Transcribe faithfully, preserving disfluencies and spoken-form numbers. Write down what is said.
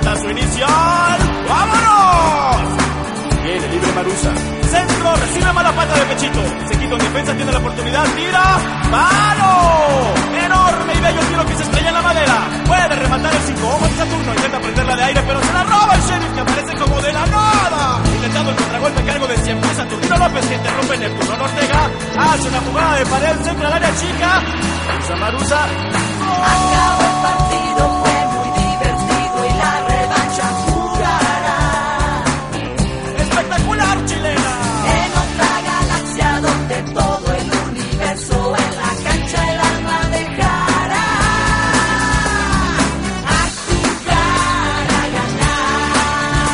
Batazo inicial. ¡Vámonos! Viene libre Marusa. Centro, recibe mala pata de pechito. Se quita en defensa, tiene la oportunidad, tira. ¡Palo! Enorme y bello tiro que se estrella en la madera. Puede rematar el cinco. Ojo en Saturno, intenta prenderla de aire, pero se la roba el Sheriff, que aparece como de la nada. Intentando el contragolpe a cargo de siempre Saturnino López, que interrumpe Neptuno Ortega. Hace una jugada de pared, centra al área chica. Usa Marusa. Acabó el partido.